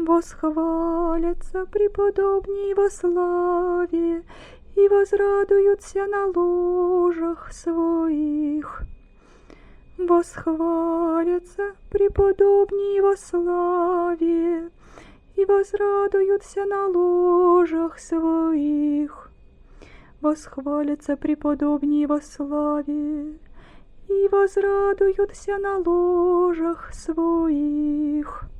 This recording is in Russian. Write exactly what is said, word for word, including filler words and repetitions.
Восхвалятся преподобней во славе, и возрадуются на ложах своих. Восхвалятся преподобней во славе, и возрадуются на ложах своих. Восхвалятся преподобней во славе, и возрадуются на ложах своих.